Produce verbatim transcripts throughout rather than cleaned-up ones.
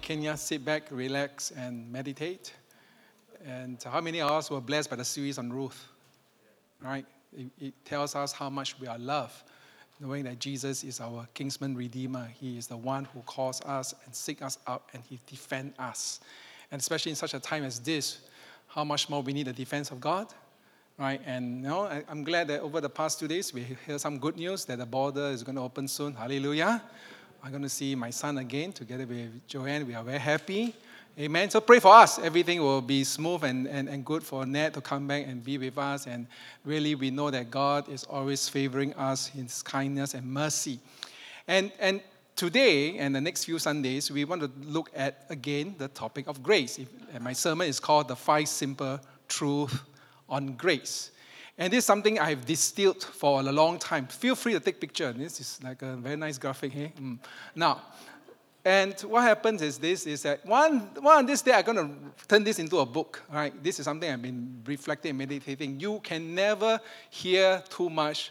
Kenya sit back, relax, and meditate. And how many of us were blessed by the series on Ruth? Right? It, it tells us how much we are loved, knowing that Jesus is our kinsman redeemer. He is the one who calls us and seeks us out, and he defends us. And especially in such a time as this, how much more we need the defense of God. Right? And you know, I, I'm glad that over the past two days, we hear some good news that the border is going to open soon. Hallelujah. I'm going to see my son again together with Joanne. We are very happy. Amen. So pray for us. Everything will be smooth and, and, and good for Ned to come back and be with us. And really, we know that God is always favoring us in his kindness and mercy. And, and today and the next few Sundays, we want to look at, again, the topic of grace. And my sermon is called The Five Simple Truths on Grace. And this is something I've distilled for a long time. Feel free to take a picture. This is like a very nice graphic here. Mm. Now, and what happens is this, is that one, one this day I'm going to turn this into a book. Right? This is something I've been reflecting and meditating. You can never hear too much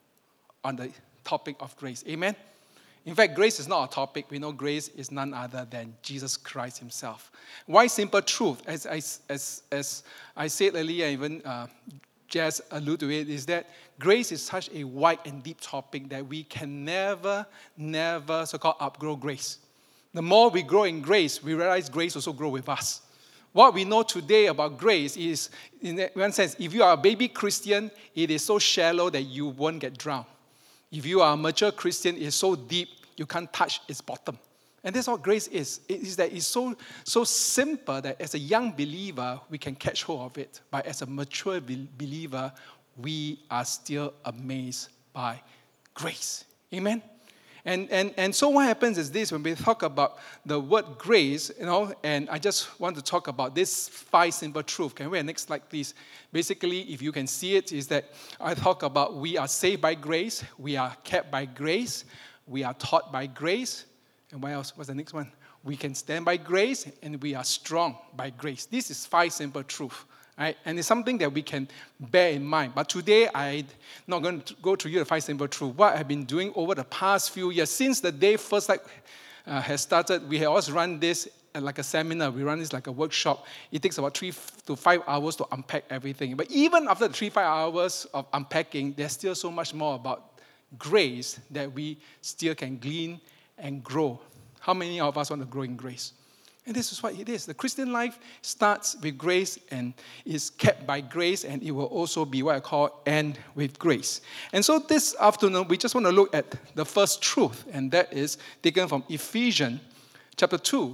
on the topic of grace. Amen? In fact, grace is not a topic. We know grace is none other than Jesus Christ himself. Why simple truth? As I, as, as I said earlier, even uh, Jazz alluded to it, is that grace is such a wide and deep topic that we can never, never so-called outgrow grace. The more we grow in grace, we realize grace also grows with us. What we know today about grace is, in one sense, if you are a baby Christian, it is so shallow that you won't get drowned. If you are a mature Christian, it's so deep, you can't touch its bottom. And that's what grace is. It is that it's so, so simple that as a young believer, we can catch hold of it. But as a mature be- believer, we are still amazed by grace. Amen? And, and, and so what happens is this, when we talk about the word grace, you know, and I just want to talk about this five simple truths. Can we have next slide, please? Basically, if you can see it, is that I talk about we are saved by grace, we are kept by grace, we are taught by grace, and what else? What's the next one? We can stand by grace, and we are strong by grace. This is five simple truths, right? And it's something that we can bear in mind. But today, I'm not going to go through you the five simple truths. What I've been doing over the past few years, since the day First Light uh, has started, we have always run this like a seminar. We run this like a workshop. It takes about three to five hours to unpack everything. But even after the three, five hours of unpacking, there's still so much more about grace that we still can glean and grow. How many of us want to grow in grace? And this is what it is. The Christian life starts with grace and is kept by grace, and it will also be what I call end with grace. And so this afternoon, we just want to look at the first truth, and that is taken from Ephesians chapter two.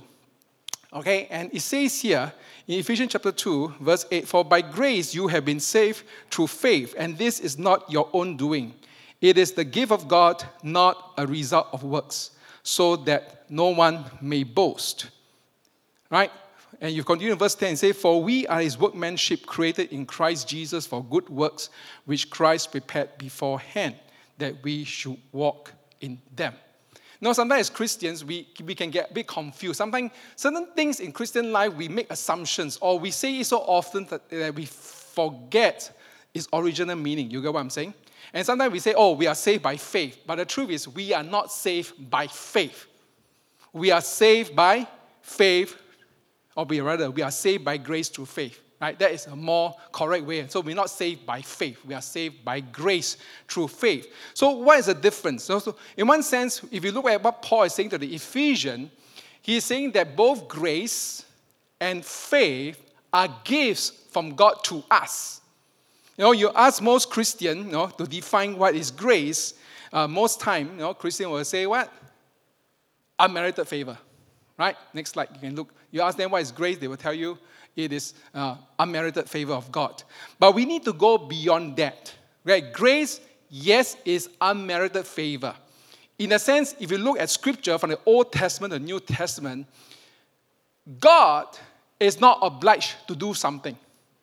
Okay, and it says here, in Ephesians chapter two, verse eight, "For by grace you have been saved through faith, and this is not your own doing. It is the gift of God, not a result of works, so that no one may boast." Right? And you continue in verse ten and say, "For we are his workmanship created in Christ Jesus for good works, which Christ prepared beforehand, that we should walk in them." Now, sometimes as Christians, we, we can get a bit confused. Sometimes certain things in Christian life, we make assumptions, or we say it so often that, that we forget its original meaning. You get what I'm saying? And sometimes we say, oh, we are saved by faith. But the truth is, we are not saved by faith. We are saved by faith, or we rather, we are saved by grace through faith. Right? That is a more correct way. So we're not saved by faith. We are saved by grace through faith. So what is the difference? So, so in one sense, if you look at what Paul is saying to the Ephesians, he is saying that both grace and faith are gifts from God to us. You know, you ask most Christians, you know, to define what is grace. Uh, most time, you know, Christian will say what? Unmerited favor. Right? Next slide. You can look. You ask them what is grace, they will tell you it is uh, unmerited favor of God. But we need to go beyond that. Right? Grace, yes, is unmerited favor. In a sense, if you look at Scripture from the Old Testament and New Testament, God is not obliged to do something.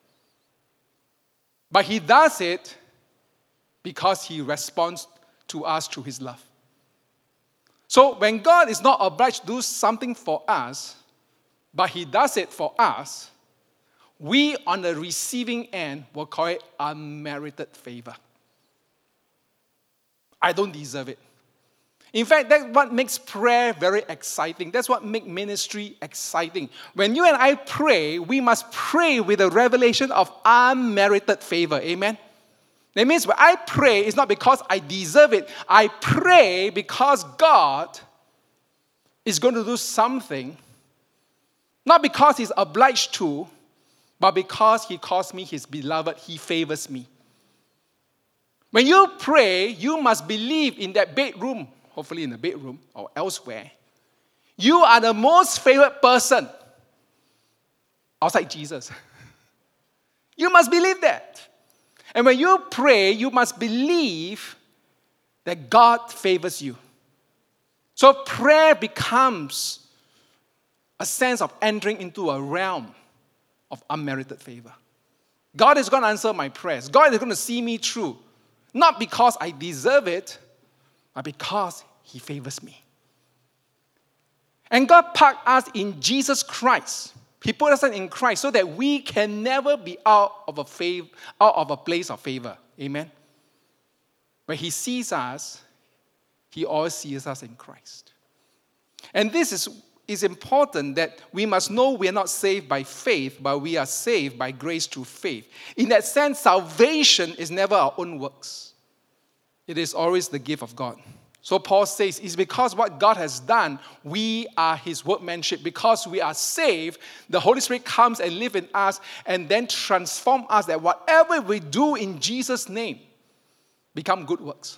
But he does it because he responds to us through his love. So when God is not obliged to do something for us, but he does it for us, we on the receiving end will call it unmerited favor. I don't deserve it. In fact, that's what makes prayer very exciting. That's what makes ministry exciting. When you and I pray, we must pray with a revelation of unmerited favor. Amen? That means when I pray, it's not because I deserve it. I pray because God is going to do something, not because He's obliged to, but because He calls me His beloved, He favors me. When you pray, you must believe in that bedroom, hopefully in the bedroom or elsewhere, you are the most favored person outside Jesus. You must believe that. And when you pray, you must believe that God favors you. So prayer becomes a sense of entering into a realm of unmerited favor. God is going to answer my prayers. God is going to see me through. Not because I deserve it, but because He favors me. And God parked us in Jesus Christ. He put us in Christ so that we can never be out of a fav- out of a place of favor. Amen? When He sees us, He always sees us in Christ. And this is, is important, that we must know we are not saved by faith, but we are saved by grace through faith. In that sense, salvation is never our own works. It is always the gift of God. So Paul says, it's because what God has done, we are His workmanship. Because we are saved, the Holy Spirit comes and lives in us and then transforms us, that whatever we do in Jesus' name become good works.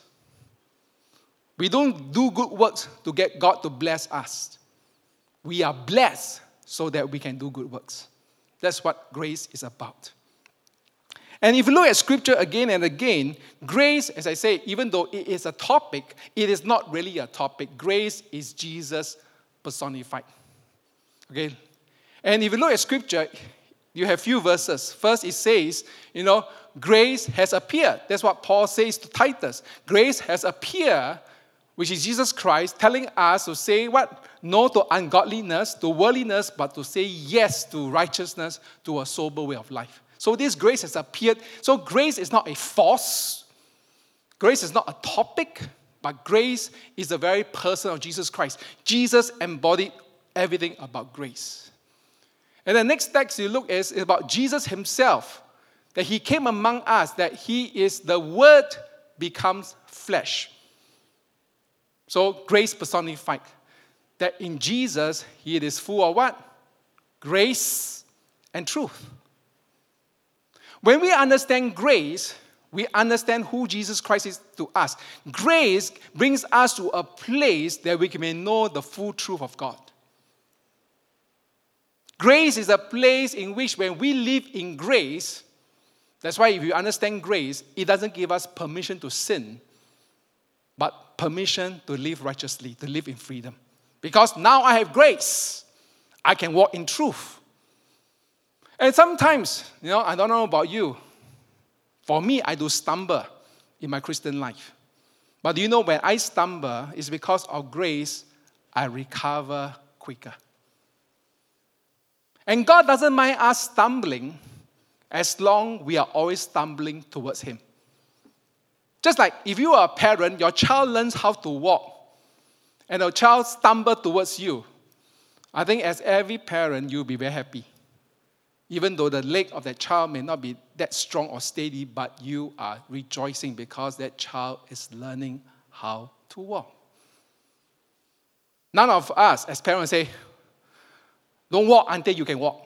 We don't do good works to get God to bless us. We are blessed so that we can do good works. That's what grace is about. And if you look at Scripture again and again, grace, as I say, even though it is a topic, it is not really a topic. Grace is Jesus personified. Okay? And if you look at Scripture, you have few verses. First, it says, you know, grace has appeared. That's what Paul says to Titus. Grace has appeared, which is Jesus Christ, telling us to say what? No to ungodliness, to worldliness, but to say yes to righteousness, to a sober way of life. So this grace has appeared. So grace is not a force. Grace is not a topic, but grace is the very person of Jesus Christ. Jesus embodied everything about grace. And the next text you look at is about Jesus Himself, that He came among us, that He is the Word becomes flesh. So grace personified. That in Jesus, He is full of what? Grace and truth. When we understand grace, we understand who Jesus Christ is to us. Grace brings us to a place that we may know the full truth of God. Grace is a place in which when we live in grace, that's why if you understand grace, it doesn't give us permission to sin, but permission to live righteously, to live in freedom. Because now I have grace, I can walk in truth. And sometimes, you know, I don't know about you, for me, I do stumble in my Christian life. But do you know when I stumble, it's because of grace, I recover quicker. And God doesn't mind us stumbling as long we are always stumbling towards Him. Just like if you are a parent, your child learns how to walk, and the child stumbles towards you. I think as every parent, you'll be very happy. Even though the leg of that child may not be that strong or steady, but you are rejoicing because that child is learning how to walk. None of us as parents say, don't walk until you can walk.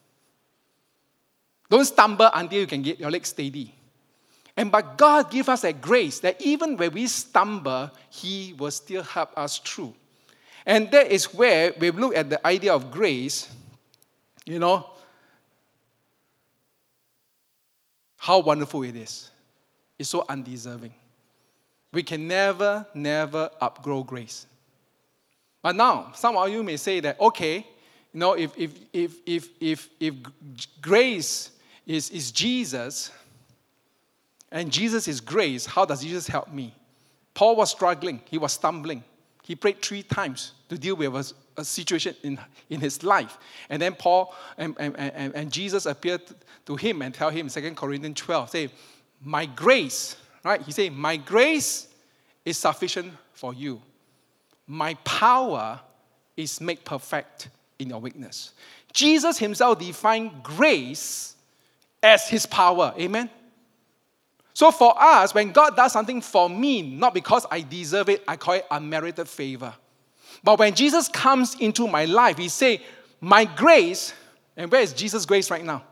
Don't stumble until you can get your legs steady. And but God gives us that grace that even when we stumble, He will still help us through. And that is where we look at the idea of grace, you know, how wonderful it is. It's so undeserving. We can never, never outgrow grace. But now, some of you may say that, okay, you know, if if if if if, if grace is, is Jesus, and Jesus is grace, how does Jesus help me? Paul was struggling. He was stumbling. He prayed three times to deal with a, a situation in, in his life. And then Paul and, and, and, and Jesus appeared to him and tell him, Second Corinthians twelve, say, my grace, right? He said, my grace is sufficient for you. my power is made perfect in your weakness. Jesus himself defined grace as his power. Amen? So for us, when God does something for me, not because I deserve it, I call it unmerited favor. But when Jesus comes into my life, he says, my grace, and where is Jesus' grace right now?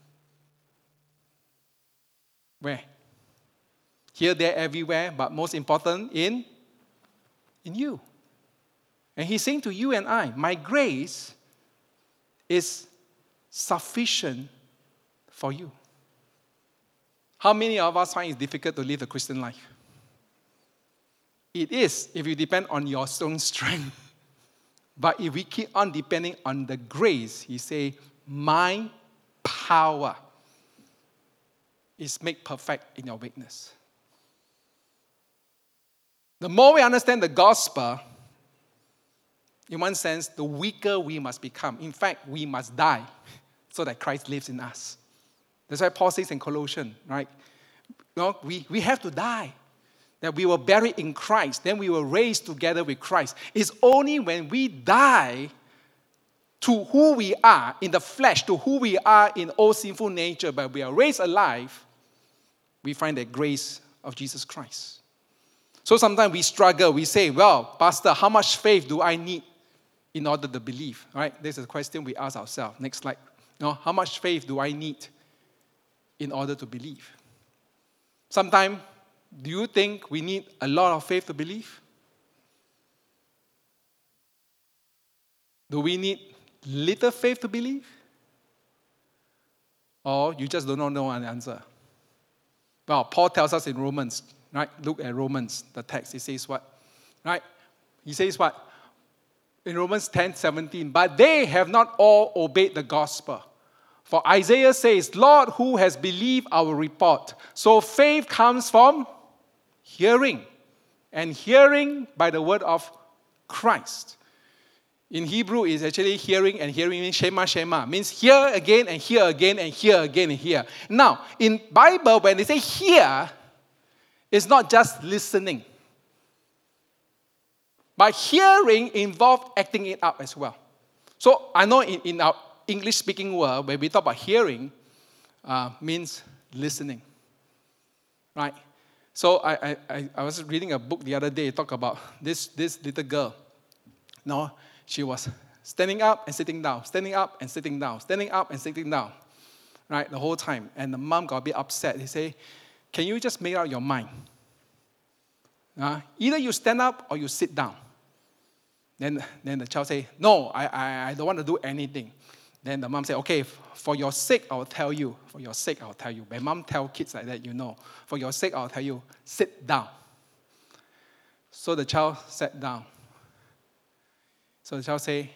Where? Here, there, everywhere, but most important, in, in you. And he's saying to you and I, my grace is sufficient for you. How many of us find it difficult to live the Christian life? It is if you depend on your own strength. But if we keep on depending on the grace, he say, my power is made perfect in your weakness. The more we understand the gospel, in one sense, the weaker we must become. In fact, we must die so that Christ lives in us. That's why Paul says in Colossians, right? You know, we, we have to die. That we were buried in Christ, then we were raised together with Christ. It's only when we die to who we are in the flesh, to who we are in old sinful nature, but we are raised alive, we find the grace of Jesus Christ. So sometimes we struggle. We say, well, Pastor, how much faith do I need in order to believe? Right? This is a question we ask ourselves. Next slide. You know, how much faith do I need in order to believe? Sometimes, do you think we need a lot of faith to believe? Do we need little faith to believe? Or you just don't know an answer? Well, Paul tells us in Romans, right? Look at Romans, the text. It says what? Right? He says what? In Romans ten seventeen, but they have not all obeyed the gospel. For Isaiah says, Lord, who has believed our report? So faith comes from hearing, and hearing by the word of Christ. In Hebrew, it's actually hearing, and hearing means shema, shema. Means hear again, and hear again, and hear again, and hear. Now, in Bible, when they say hear, it's not just listening. But hearing involves acting it out as well. So I know in, in our English-speaking world, when we talk about hearing, uh, means listening. Right? So I, I, I was reading a book the other day, talk about this, this little girl. No, she was standing up and sitting down, standing up and sitting down, standing up and sitting down, right, the whole time. And the mom got a bit upset. He said, can you just make up your mind? Uh, either you stand up or you sit down. Then, then the child said, no, I, I, I don't want to do anything. Then the mom said, okay, for your sake, I'll tell you. For your sake, I'll tell you. When mom tell kids like that, you know. For your sake, I'll tell you, sit down. So the child sat down. So the child said,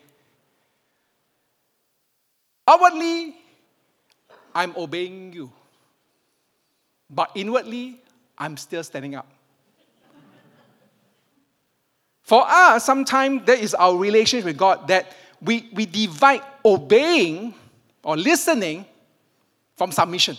outwardly, I'm obeying you. But inwardly, I'm still standing up. For us, sometimes that is our relationship with God, that we, we divide obeying or listening from submission.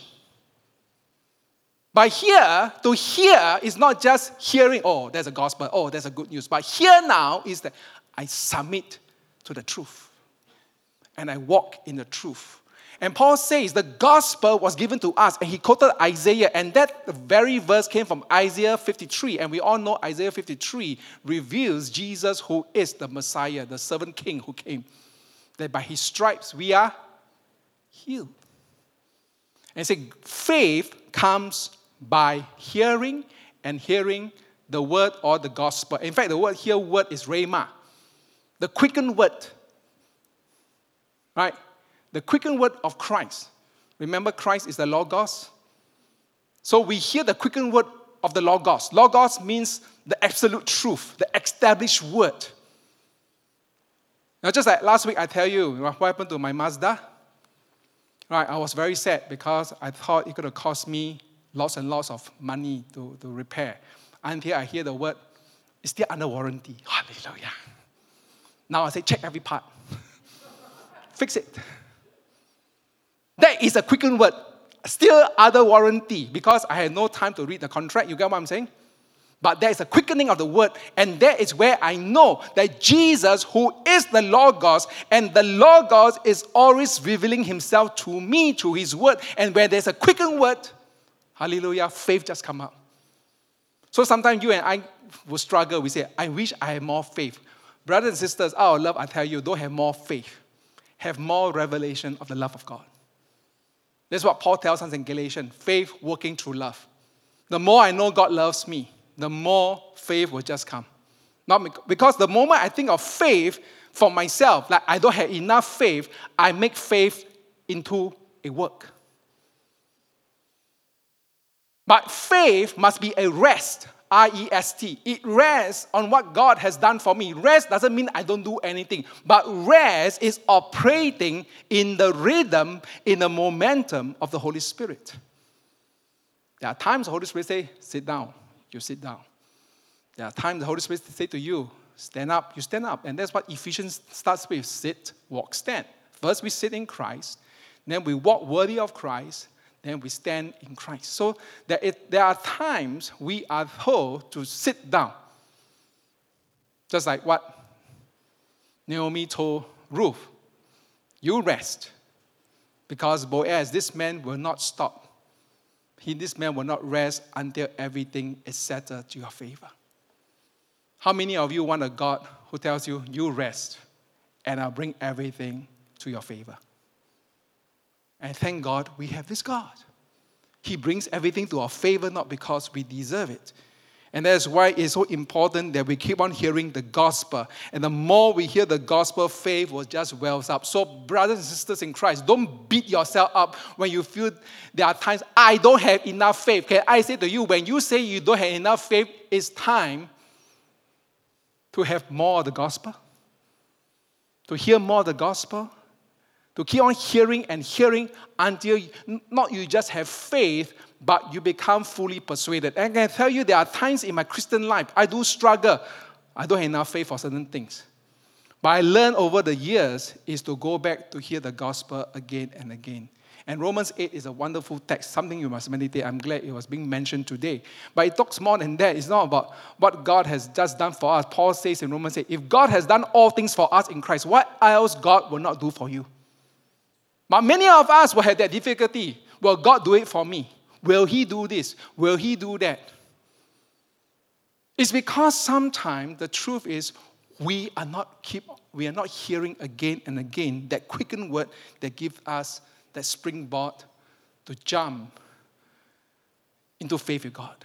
But here, to hear is not just hearing, oh, there's a gospel, oh, there's a good news. But here now is that I submit to the truth. And I walk in the truth. And Paul says the gospel was given to us. And he quoted Isaiah. And that very verse came from Isaiah fifty-three. And we all know Isaiah fifty-three reveals Jesus, who is the Messiah, the servant king who came. That by his stripes we are healed. And say faith comes by hearing, and hearing the word or the gospel. In fact, the word here, word is rhema. The quickened word. Right? The quickened word of Christ. Remember, Christ is the Logos. So we hear the quickened word of the Logos. Logos means the absolute truth, the established word. Now, just like last week, I tell you what happened to my Mazda. Right, I was very sad because I thought it could have cost me lots and lots of money to, to repair. Until I hear the word, it's still under warranty. Hallelujah. Now I say, check every part. Fix it. That is a quickened word. Still under warranty because I had no time to read the contract. You get what I'm saying? But there is a quickening of the word, and that is where I know that Jesus, who is the Logos, and the Logos is always revealing himself to me through his word. And where there's a quickened word, hallelujah, faith just come up. So sometimes you and I will struggle. We say, I wish I had more faith. Brothers and sisters, our love, I tell you, don't have more faith. Have more revelation of the love of God. That's what Paul tells us in Galatians, faith working through love. The more I know God loves me, the more faith will just come. Not because the moment I think of faith for myself, like I don't have enough faith, I make faith into a work. But faith must be a rest, R E S T. It rests on what God has done for me. Rest doesn't mean I don't do anything. But rest is operating in the rhythm, in the momentum of the Holy Spirit. There are times the Holy Spirit says, sit down. You sit down. There are times the Holy Spirit says to you, stand up. You stand up. And that's what Ephesians starts with. Sit, walk, stand. First we sit in Christ. Then we walk worthy of Christ. Then we stand in Christ. So there, it, there are times we are told to sit down. Just like what Naomi told Ruth. You rest. Because Boaz, this man will not stop. He, this man will not rest until everything is settled to your favor. How many of you want a God who tells you, you rest, and I'll bring everything to your favor? And thank God we have this God. He brings everything to our favor, not because we deserve it. And that's why it's so important that we keep on hearing the gospel. And the more we hear the gospel, faith will just wells up. So brothers and sisters in Christ, don't beat yourself up when you feel there are times, I don't have enough faith. Can I say to you, when you say you don't have enough faith, it's time to have more of the gospel, to hear more of the gospel, to keep on hearing and hearing until not you just have faith, but you become fully persuaded. And I can tell you there are times in my Christian life, I do struggle. I don't have enough faith for certain things. But I learned over the years is to go back to hear the gospel again and again. And Romans eight is a wonderful text, something you must meditate. I'm glad it was being mentioned today. But it talks more than that. It's not about what God has just done for us. Paul says in Romans eight, if God has done all things for us in Christ, what else God will not do for you? But many of us will have that difficulty. Will God do it for me? Will He do this? Will He do that? It's because sometimes the truth is we are not keep we are not hearing again and again that quickened word that gives us that springboard to jump into faith with God.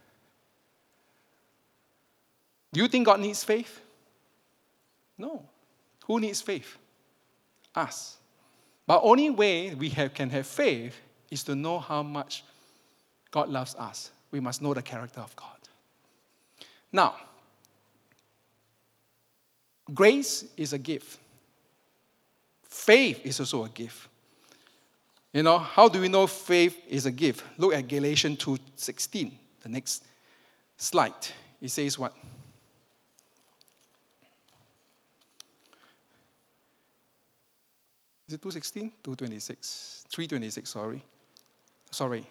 Do you think God needs faith? No. Who needs faith? Us. But only way we have, can have faith is to know how much God loves us. We must know the character of God. Now, grace is a gift. Faith is also a gift. You know, how do we know faith is a gift? Look at Galatians two sixteen, the next slide. It says what? Is it two sixteen? two twenty-six. three twenty-six, sorry. Sorry.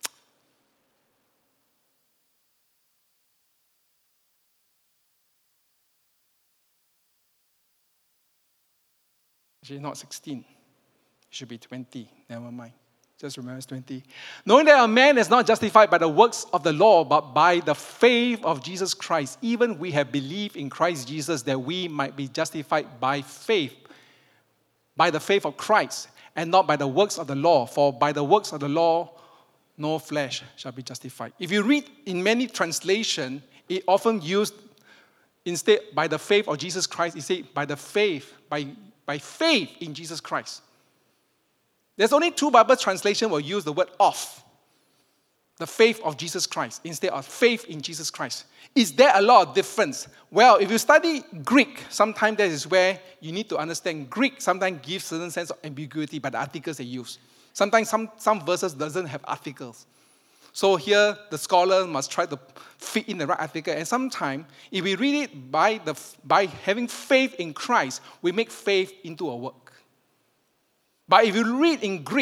Actually, not sixteen. It should be twenty. Never mind. Just remember it's twenty. Knowing that a man is not justified by the works of the law, but by the faith of Jesus Christ. Even we have believed in Christ Jesus that we might be justified by faith. By the faith of Christ, and not by the works of the law. For by the works of the law, no flesh shall be justified. If you read in many translations, it often used, instead, by the faith of Jesus Christ, it says by the faith, by, by faith in Jesus Christ. There's only two Bible translations will use the word of. The faith of Jesus Christ, instead of faith in Jesus Christ. Is there a lot of difference? Well, if you study Greek, sometimes that is where you need to understand. Greek sometimes gives certain sense of ambiguity by the articles they use. Sometimes some, some verses doesn't have articles. So here, the scholar must try to fit in the right article. And sometimes, if we read it by, the, by having faith in Christ, we make faith into a work. But if you read in Greek,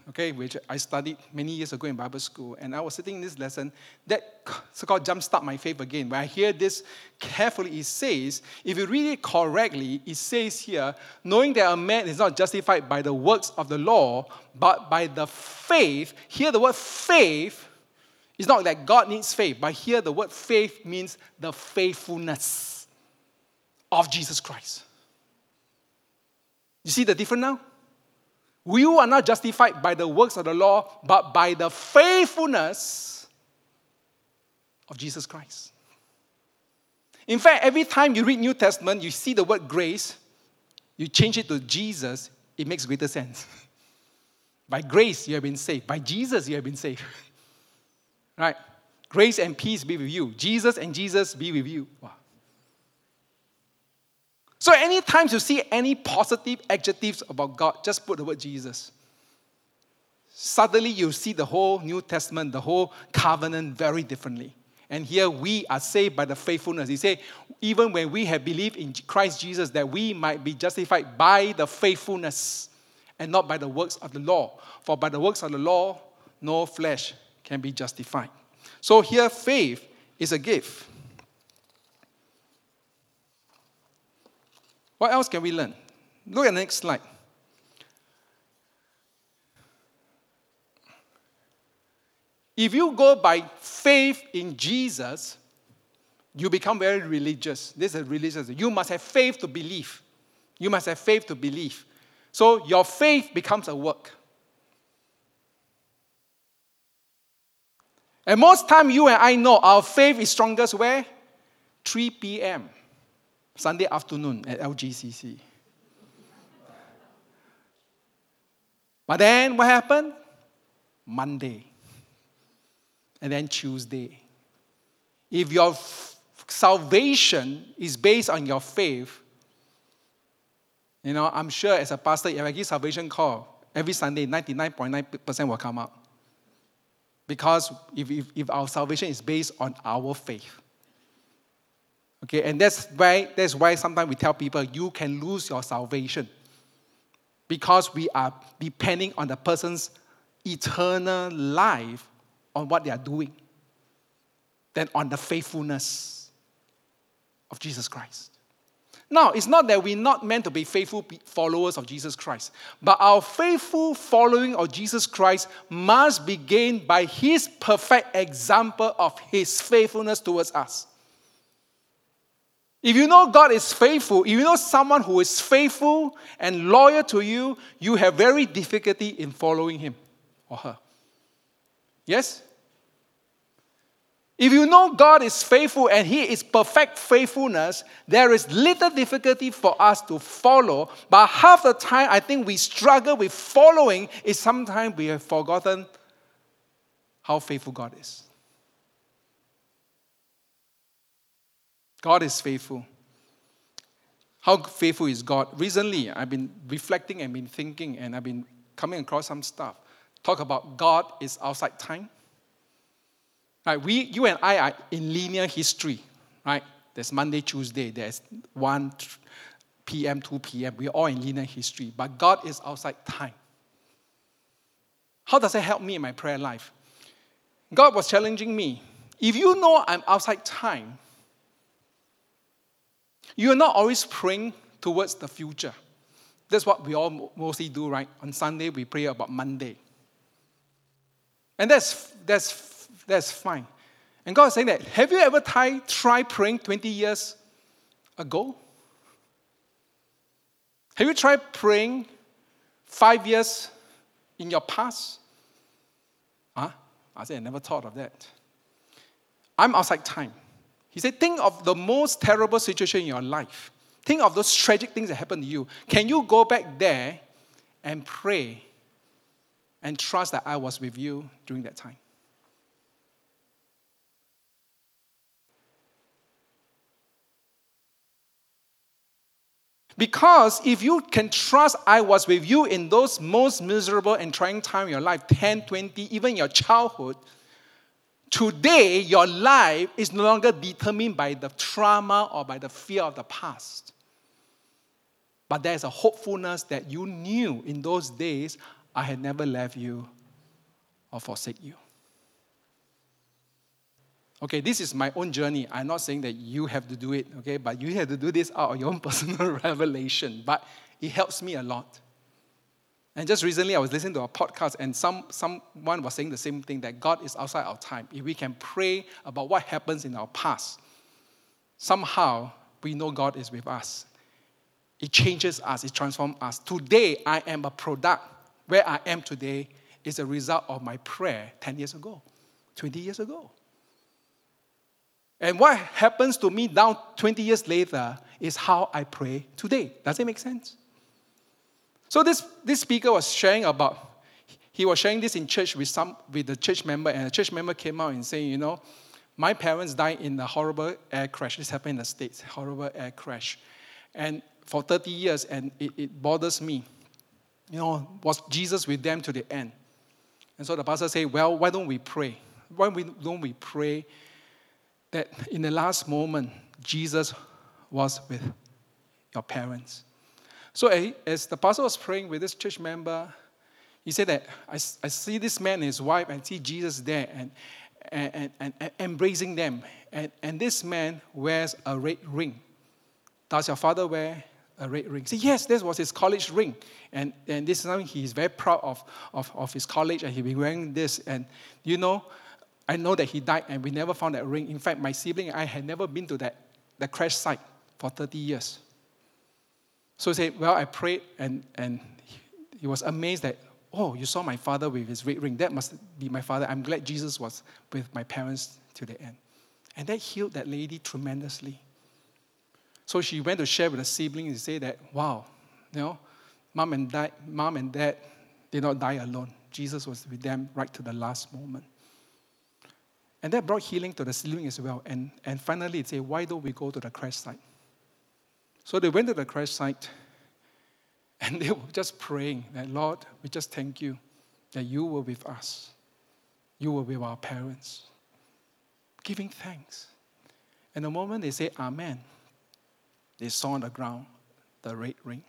okay, which I studied many years ago in Bible school, and I was sitting in this lesson that so-called jumpstart my faith again. When I hear this carefully, it says, if you read it correctly, it says here, knowing that a man is not justified by the works of the law, but by the faith. Here the word faith, it's not that God needs faith, but here the word faith means the faithfulness of Jesus Christ. You see the difference now? You are not justified by the works of the law, but by the faithfulness of Jesus Christ. In fact, every time you read New Testament, you see the word grace, you change it to Jesus, it makes greater sense. By grace, you have been saved. By Jesus, you have been saved. Right? Grace and peace be with you. Jesus and Jesus be with you. Wow. So anytime you see any positive adjectives about God, just put the word Jesus. Suddenly you see the whole New Testament, the whole covenant very differently. And here we are saved by the faithfulness. He said, even when we have believed in Christ Jesus, that we might be justified by the faithfulness and not by the works of the law. For by the works of the law, no flesh can be justified. So here faith is a gift. What else can we learn? Look at the next slide. If you go by faith in Jesus, you become very religious. This is religious. You must have faith to believe. You must have faith to believe. So your faith becomes a work. And most time you and I know our faith is strongest where? three p.m. Sunday afternoon at L G C C. But then what happened? Monday. And then Tuesday. If your f- salvation is based on your faith, you know, I'm sure as a pastor, if I give salvation call, every Sunday, ninety-nine point nine percent will come out. Because if, if, if our salvation is based on our faith. Okay, and that's why, that's why sometimes we tell people, you can lose your salvation. Because we are depending on the person's eternal life on what they are doing, than on the faithfulness of Jesus Christ. Now, it's not that we're not meant to be faithful followers of Jesus Christ, but our faithful following of Jesus Christ must be gained by His perfect example of His faithfulness towards us. If you know God is faithful, if you know someone who is faithful and loyal to you, you have very difficulty in following him or her. Yes? If you know God is faithful and He is perfect faithfulness, there is little difficulty for us to follow. But half the time, I think we struggle with following is sometimes we have forgotten how faithful God is. God is faithful. How faithful is God? Recently, I've been reflecting and been thinking, and I've been coming across some stuff. Talk about God is outside time. Right, we, you and I are in linear history, right? There's Monday, Tuesday, there's one p.m., two p.m. We're all in linear history, but God is outside time. How does that help me in my prayer life? God was challenging me. If you know I'm outside time, you're not always praying towards the future. That's what we all mostly do, right? On Sunday, we pray about Monday. And that's that's That's fine. And God is saying that, have you ever tried, tried praying twenty years ago? Have you tried praying five years in your past? Huh? I said, I never thought of that. I'm outside time. He said, think of the most terrible situation in your life. Think of those tragic things that happened to you. Can you go back there and pray and trust that I was with you during that time? Because if you can trust I was with you in those most miserable and trying times in your life, ten, twenty, even your childhood, today your life is no longer determined by the trauma or by the fear of the past. But there's a hopefulness that you knew in those days, I had never left you or forsake you. Okay, this is my own journey. I'm not saying that you have to do it, okay? But you have to do this out of your own personal revelation. But it helps me a lot. And just recently, I was listening to a podcast, and some someone was saying the same thing, that God is outside our time. If we can pray about what happens in our past, somehow we know God is with us. It changes us. It transforms us. Today, I am a product. Where I am today is a result of my prayer ten years ago, twenty years ago. And what happens to me now twenty years later is how I pray today. Does it make sense? So this, this speaker was sharing about, he was sharing this in church with some with the church member, and the church member came out and saying, you know, my parents died in a horrible air crash. This happened in the States, horrible air crash. And for thirty years, and it, it bothers me. You know, was Jesus with them to the end? And so the pastor said, well, why don't we pray? Why don't we pray that in the last moment, Jesus was with your parents? So as the pastor was praying with this church member, he said that, I, I see this man and his wife and see Jesus there and, and, and, and embracing them. And, and this man wears a red ring. Does your father wear a red ring? He said, yes, this was his college ring. And, and this is something he's very proud of, of, of his college, and he'll be wearing this. And you know, I know that he died and we never found that ring. In fact, my sibling and I had never been to that, that crash site for thirty years. So he said, well, I prayed, and, and he was amazed that, oh, you saw my father with his red ring. That must be my father. I'm glad Jesus was with my parents to the end. And that healed that lady tremendously. So she went to share with the siblings and say that, wow, you know, mom and dad, mom and dad did not die alone. Jesus was with them right to the last moment. And that brought healing to the sibling as well. And, and finally, it said, why don't we go to the crash site? So they went to the crash site, and they were just praying that, Lord, we just thank you that you were with us. You were with our parents. Giving thanks. And the moment they say amen, they saw on the ground the red ring.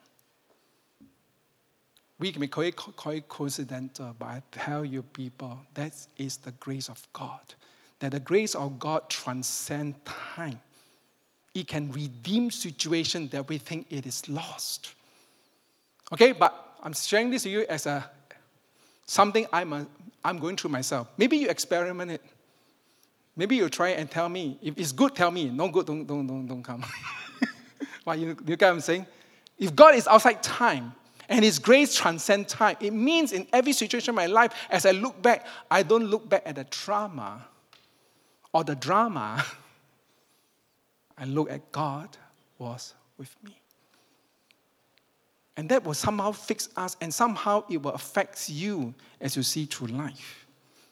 We may call it, call it coincidental, but I tell you people, that is the grace of God. That the grace of God transcends time. It can redeem situations that we think it is lost. Okay, but I'm sharing this to you as a something I'm, a, I'm going through myself. Maybe you experiment it. Maybe you try and tell me. If it's good, tell me. No good, don't, don't, don't, don't come. Well, you, you get what I'm saying? If God is outside time, and His grace transcends time, it means in every situation in my life, as I look back, I don't look back at the trauma or the drama. I look at God was with me. And that will somehow fix us, and somehow it will affect you as you see through life.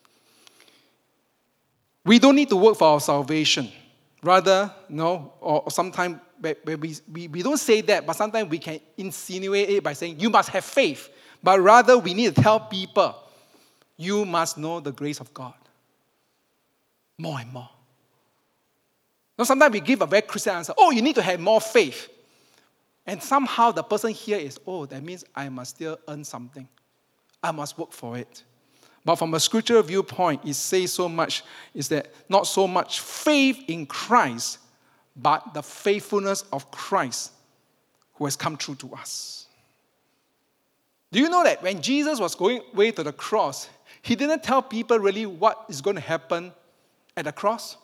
We don't need to work for our salvation. Rather, no, or, or sometimes we, we, we don't say that, but sometimes we can insinuate it by saying, you must have faith. But rather, we need to tell people, you must know the grace of God. More and more. Now, sometimes we give a very Christian answer, oh, you need to have more faith. And somehow the person here is, oh, that means I must still earn something. I must work for it. But from a scriptural viewpoint, it says so much, is that not so much faith in Christ, but the faithfulness of Christ who has come true to us. Do you know that when Jesus was going way to the cross, He didn't tell people really what is going to happen at the cross?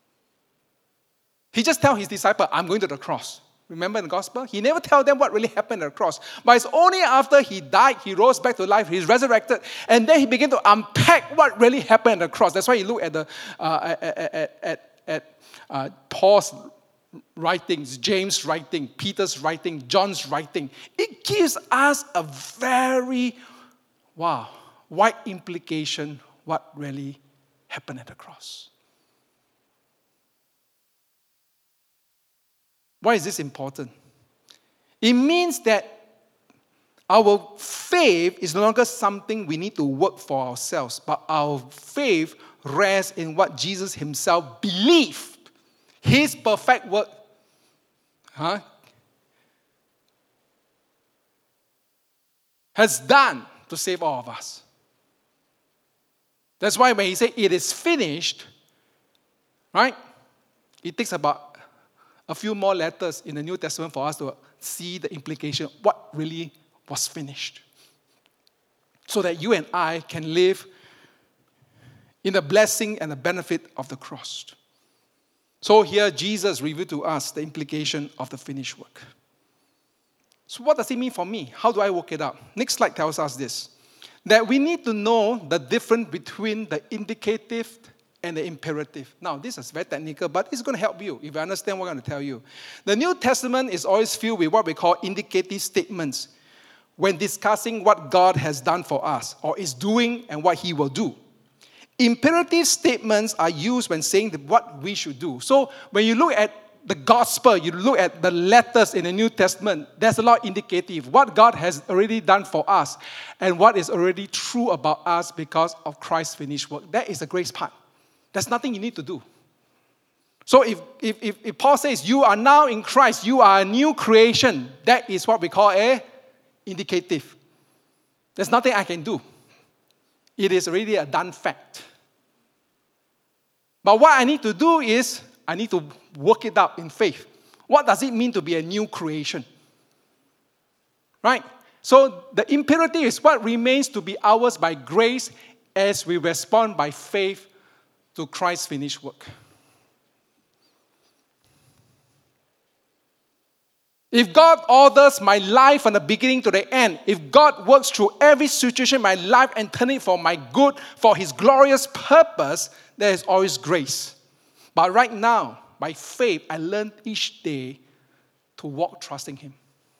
He just told His disciples, I'm going to the cross. Remember in the gospel? He never tell them what really happened at the cross. But it's only after He died, He rose back to life, He's resurrected, and then He began to unpack what really happened at the cross. That's why you look at the uh, at, at, at, at uh, Paul's writings, James' writing, Peter's writing, John's writing. It gives us a very, wow, wide implication what really happened at the cross. Why is this important? It means that our faith is no longer something we need to work for ourselves, but our faith rests in what Jesus Himself believed. His perfect work. Huh? Has done to save all of us. That's why when he said it is finished, right? It takes about a few more letters in the New Testament for us to see the implication, what really was finished. So that you and I can live in the blessing and the benefit of the cross. So here Jesus revealed to us the implication of the finished work. So what does it mean for me? How do I work it out? Next slide tells us this. That we need to know the difference between the indicative and the imperative. Now, this is very technical, but it's going to help you if you understand what I'm going to tell you. The New Testament is always filled with what we call indicative statements when discussing what God has done for us or is doing and what he will do. Imperative statements are used when saying what we should do. So when you look at the gospel, you look at the letters in the New Testament, there's a lot indicative. What God has already done for us and what is already true about us because of Christ's finished work. That is the grace part. There's nothing you need to do. So if, if, if, if Paul says you are now in Christ, you are a new creation, that is what we call a indicative. There's nothing I can do. It is already a done fact. But what I need to do is, I need to work it out in faith. What does it mean to be a new creation? Right? So the imperative is what remains to be ours by grace as we respond by faith to Christ's finished work. If God orders my life from the beginning to the end, if God works through every situation in my life and turn it for my good, for his glorious purpose, there is always grace. But right now, by faith, I learn each day to walk trusting him.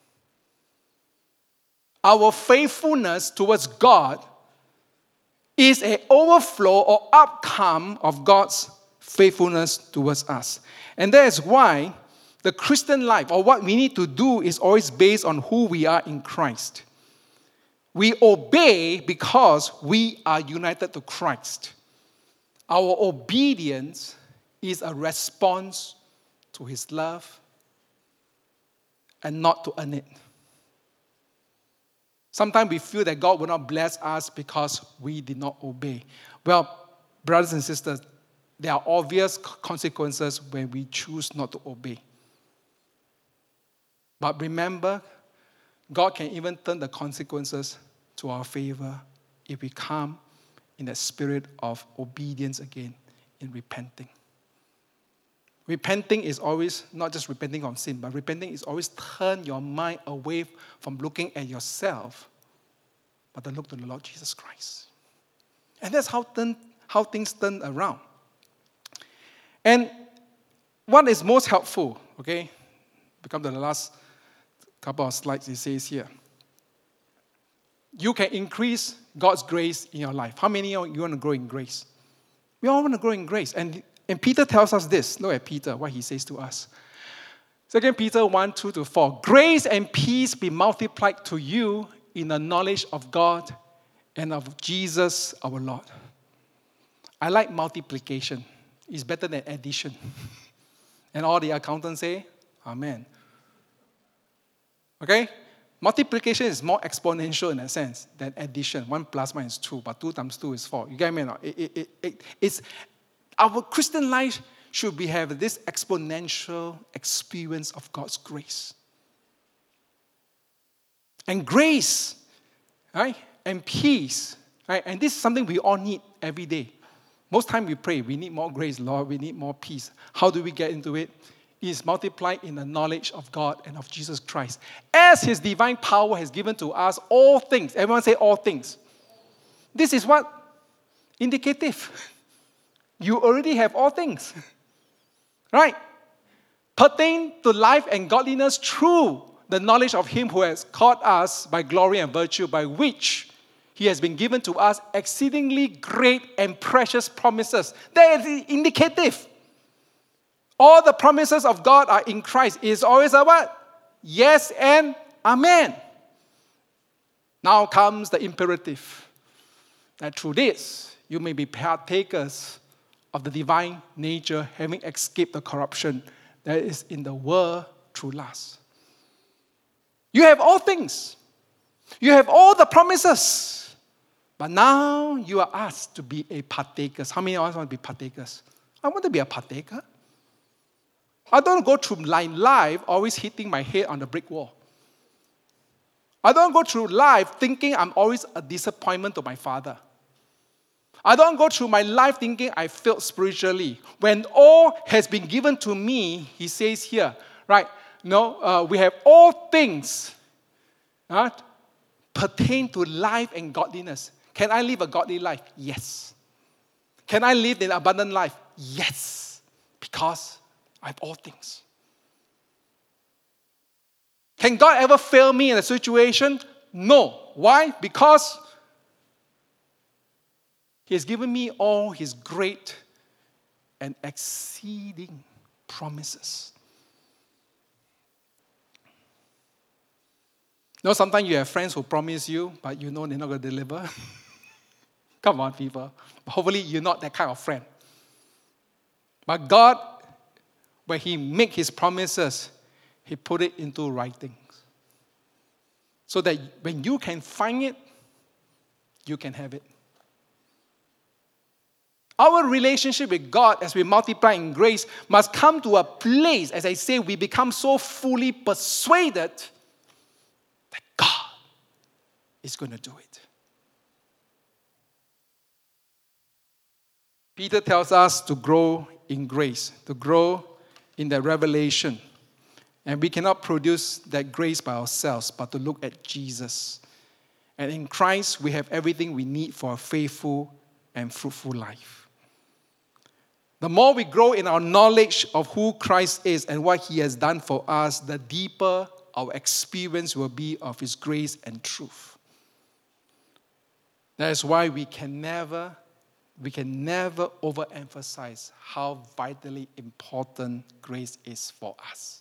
Our faithfulness towards God is an overflow or outcome of God's faithfulness towards us. And that is why the Christian life, or what we need to do, is always based on who we are in Christ. We obey because we are united to Christ. Our obedience is a response to his love and not to earn it. Sometimes we feel that God will not bless us because we did not obey. Well, brothers and sisters, there are obvious consequences when we choose not to obey. But remember, God can even turn the consequences to our favor if we come in the spirit of obedience again, in repenting. Repenting is always not just repenting of sin, but repenting is always turn your mind away from looking at yourself, but to look to the Lord Jesus Christ. And that's how, turn, how things turn around. And what is most helpful, okay, become the last couple of slides, it says here. You can increase God's grace in your life. How many of you want to grow in grace? We all want to grow in grace. And, and Peter tells us this. Look at Peter, what he says to us. Second Peter one, two to four. Grace and peace be multiplied to you in the knowledge of God and of Jesus our Lord. I like multiplication. It's better than addition. And all the accountants say, Amen. Okay? Multiplication is more exponential in a sense than addition. One plus one is two, but two times two is four. You get me? It, it, it, it, it's, our Christian life should be have this exponential experience of God's grace. And grace, right? And peace, right? And this is something we all need every day. Most time we pray, we need more grace, Lord, we need more peace. How do we get into it? It is multiplied in the knowledge of God and of Jesus Christ. As his divine power has given to us all things. Everyone say all things. This is what? Indicative. You already have all things. Right? Pertain to life and godliness through the knowledge of him who has called us by glory and virtue, by which he has been given to us exceedingly great and precious promises. That is indicative. All the promises of God are in Christ. It is always a what? Yes and amen. Now comes the imperative. That through this, you may be partakers of the divine nature, having escaped the corruption that is in the world through lust. You have all things. You have all the promises. But now you are asked to be a partaker. How many of us want to be partakers? I want to be a partaker. I don't go through life always hitting my head on the brick wall. I don't go through life thinking I'm always a disappointment to my father. I don't go through my life thinking I failed spiritually. When all has been given to me, he says here, right? No, uh, we have all things uh, pertain to life and godliness. Can I live a godly life? Yes. Can I live an abundant life? Yes. Because I have all things. Can God ever fail me in a situation? No. Why? Because He has given me all His great and exceeding promises. You know, sometimes you have friends who promise you, but you know they're not going to deliver. Come on, people. Hopefully, you're not that kind of friend. But God, when He makes His promises, He put it into writings. So that when you can find it, you can have it. Our relationship with God as we multiply in grace must come to a place, as I say, we become so fully persuaded that God is going to do it. Peter tells us to grow in grace, to grow in the revelation. And we cannot produce that grace by ourselves, but to look at Jesus. And in Christ, we have everything we need for a faithful and fruitful life. The more we grow in our knowledge of who Christ is and what He has done for us, the deeper our experience will be of His grace and truth. That is why we can never, we can never overemphasize how vitally important grace is for us.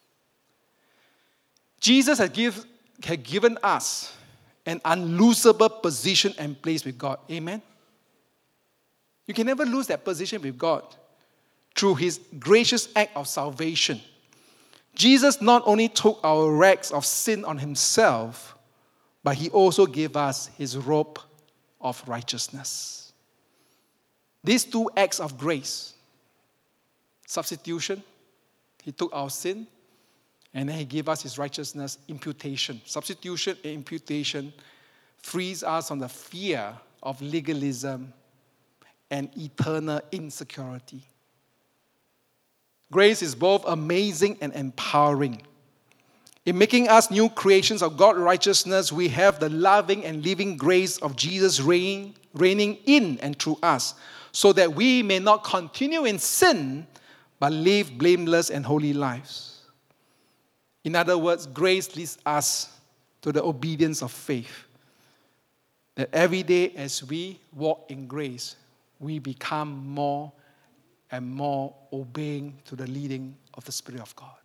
Jesus has give, had given us an unlosable position and place with God. Amen? You can never lose that position with God through His gracious act of salvation. Jesus not only took our rags of sin on Himself, but He also gave us His robe of righteousness. These two acts of grace, substitution, He took our sin, and then He gave us His righteousness, imputation. Substitution and imputation frees us from the fear of legalism and eternal insecurity. Grace is both amazing and empowering. In making us new creations of God's righteousness, we have the loving and living grace of Jesus reign, reigning in and through us, so that we may not continue in sin, but live blameless and holy lives. In other words, grace leads us to the obedience of faith. That every day as we walk in grace, we become more and more obeying to the leading of the Spirit of God.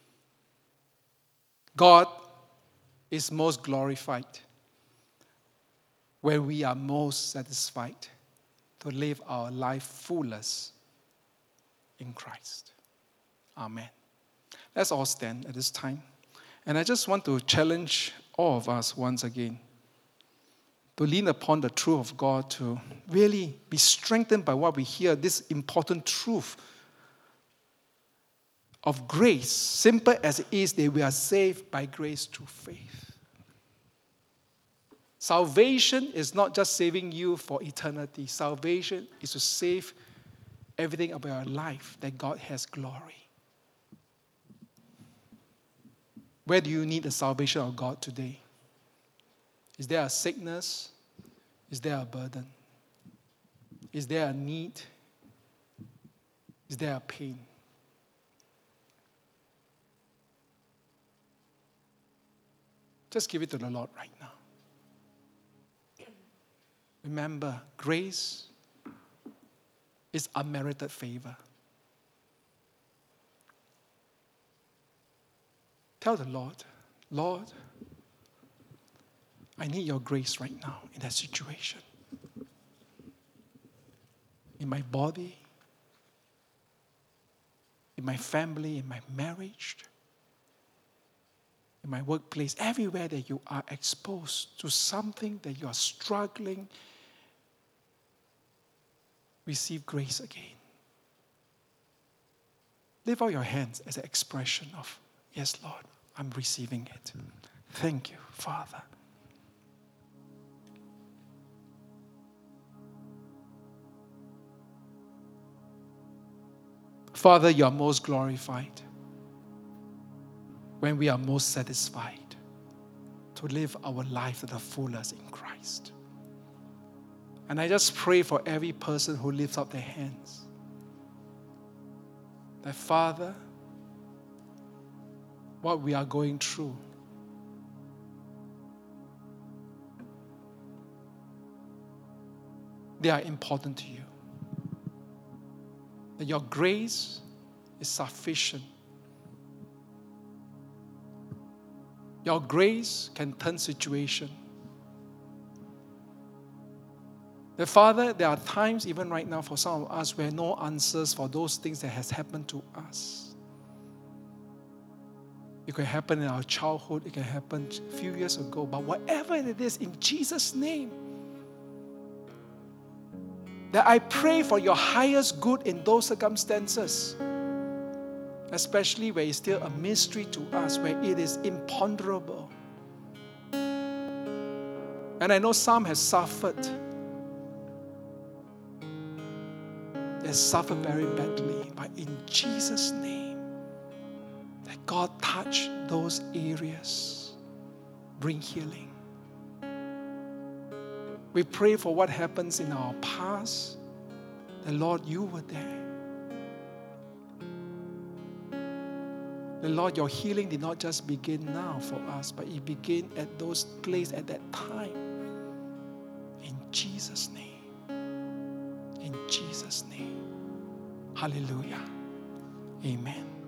God is most glorified when we are most satisfied to live our life fullest in Christ. Amen. Let's all stand at this time. And I just want to challenge all of us once again to lean upon the truth of God, to really be strengthened by what we hear, this important truth of grace, simple as it is, that we are saved by grace through faith. Salvation is not just saving you for eternity. Salvation is to save everything about your life that God has glory. Where do you need the salvation of God today? Is there a sickness? Is there a burden? Is there a need? Is there a pain? Just give it to the Lord right now. Remember, grace is unmerited favor. Tell the Lord, Lord, I need your grace right now in that situation. In my body, in my family, in my marriage. in my workplace, everywhere that you are exposed to something that you are struggling, receive grace again. Lift out your hands as an expression of, yes, Lord, I'm receiving it. Thank you, Father. Father, you are most glorified when we are most satisfied to live our life to the fullest in Christ. And I just pray for every person who lifts up their hands, that Father, what we are going through, they are important to you. That your grace is sufficient. Your grace can turn situation. The Father, there are times even right now for some of us where no answers for those things that has happened to us. It can happen in our childhood, it can happen a few years ago, but whatever it is, in Jesus' name, that I pray for your highest good in those circumstances, especially where it's still a mystery to us, where it is imponderable. And I know some have suffered. They suffered very badly, but in Jesus' name, that God touch those areas, bring healing. We pray for what happens in our past. The Lord, you were there. The Lord, your healing did not just begin now for us, but it began at those places at that time. In Jesus' name. In Jesus' name. Hallelujah. Amen.